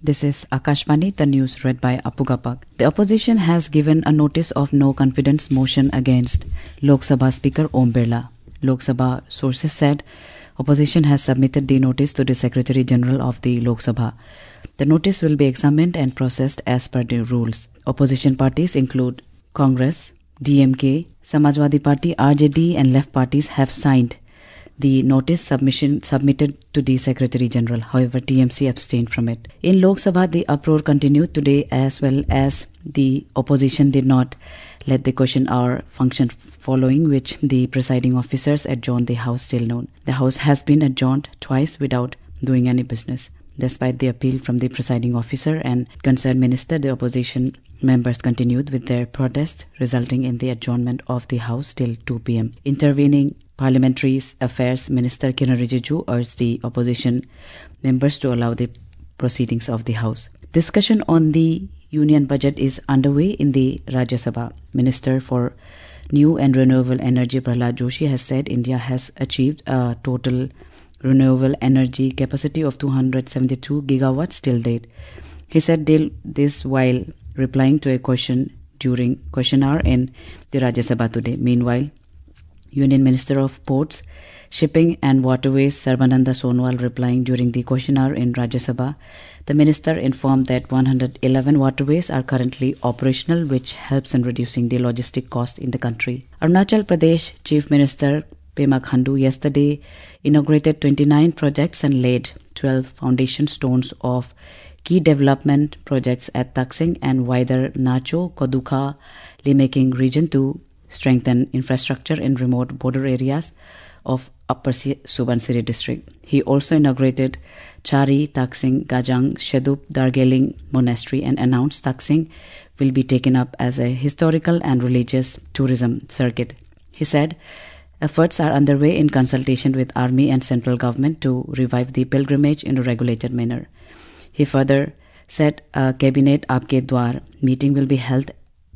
This is Akashvani, the news read by Apugapak. The opposition has given a notice of no confidence motion against Lok Sabha Speaker Om Birla. Lok Sabha sources said opposition has submitted the notice to the Secretary General of the Lok Sabha. The notice will be examined and processed as per the rules. Opposition parties include Congress, DMK, Samajwadi Party, RJD and left parties have signed the notice submitted to the Secretary General. However, TMC abstained from it. In Lok Sabha, the uproar continued today as well as the opposition did not let the question hour function, following which the presiding officers adjourned the House till noon. The House has been adjourned twice without doing any business. Despite the appeal from the presiding officer and concerned minister, the opposition members continued with their protests, resulting in the adjournment of the House till 2 p.m. Intervening Parliamentary Affairs Minister Kiren Rijiju urged the opposition members to allow the proceedings of the House. Discussion on the Union budget is underway in the Rajya Sabha. Minister for New and Renewable Energy Prahlad Joshi has said India has achieved a total renewable energy capacity of 272 gigawatts till date. He said this while replying to a question during question hour in the Rajya Sabha today. Meanwhile, Union Minister of Ports, Shipping and Waterways Sarbananda Sonowal replying during the question hour in Rajya Sabha, the minister informed that 111 waterways are currently operational, which helps in reducing the logistic cost in the country. Arunachal Pradesh Chief Minister Pema Khandu yesterday inaugurated 29 projects and laid 12 foundation stones of key development projects at Taksing and wider Nacho Kodukha Limekong region to strengthen infrastructure in remote border areas of Upper Subansiri district. He also inaugurated Chari, Taksing, Gajang, Shedup, Dargeling Monastery and announced Taksing will be taken up as a historical and religious tourism circuit. He said efforts are underway in consultation with Army and central government to revive the pilgrimage in a regulated manner. He further said a Cabinet Aapke Dwar meeting will be held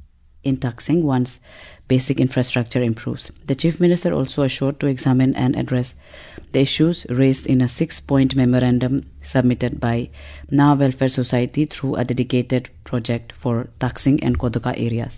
in Taksing once basic infrastructure improves. The Chief Minister also assured to examine and address the issues raised in a 6-point memorandum submitted by Na Welfare Society through a dedicated project for Taksing and Kodukha areas.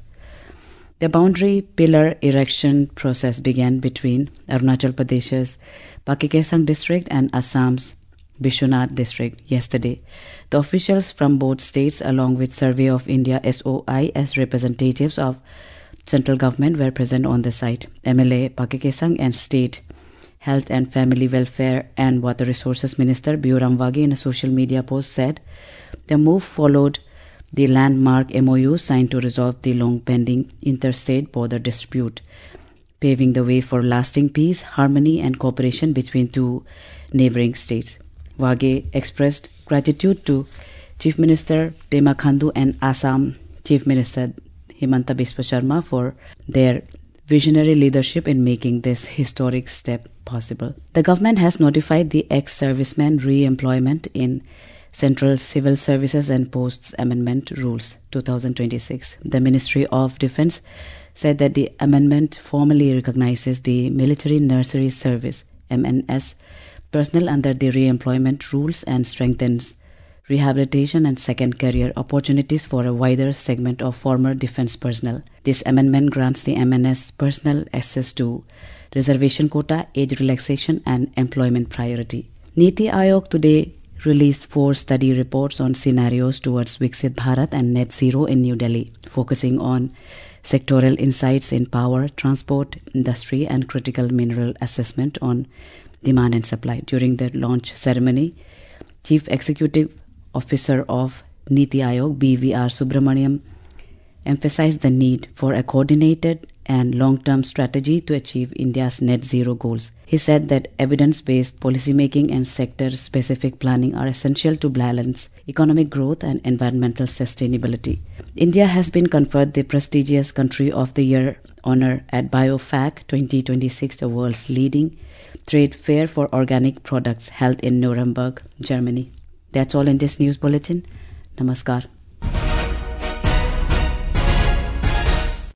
The boundary pillar erection process began between Arunachal Pradesh's Pakikesang district and Assam's Bishwanath district yesterday. The officials from both states along with Survey of India SOI as representatives of central government were present on the site. MLA Pakikesang and State Health and Family Welfare and Water Resources Minister Bioram Wage in a social media post said the move followed the landmark MOU signed to resolve the long-pending interstate border dispute, paving the way for lasting peace, harmony and cooperation between two neighboring states. Wage expressed gratitude to Chief Minister Pema Khandu and Assam Chief Minister Himanta Biswa Sharma for their visionary leadership in making this historic step possible. The government has notified the ex-servicemen re-employment in Central Civil Services and Posts Amendment Rules 2026. The Ministry of Defence said that the amendment formally recognizes the Military Nursery Service MNS personnel under the re-employment rules and strengthens rehabilitation and second career opportunities for a wider segment of former defense personnel. This amendment grants the MNS personnel access to reservation quota, age relaxation and employment priority. Niti Aayog today released 4 study reports on scenarios towards Viksit Bharat and Net Zero in New Delhi, focusing on sectoral insights in power, transport, industry and critical mineral assessment on demand and supply. During the launch ceremony, Chief Executive Officer of Niti Aayog BVR Subramaniam emphasized the need for a coordinated and long-term strategy to achieve India's net zero goals. He said that evidence-based policymaking and sector-specific planning are essential to balance economic growth and environmental sustainability. India has been conferred the prestigious Country of the Year honor at BioFac 2026, the world's leading trade fair for organic products held in Nuremberg, Germany. That's all in this news bulletin. Namaskar.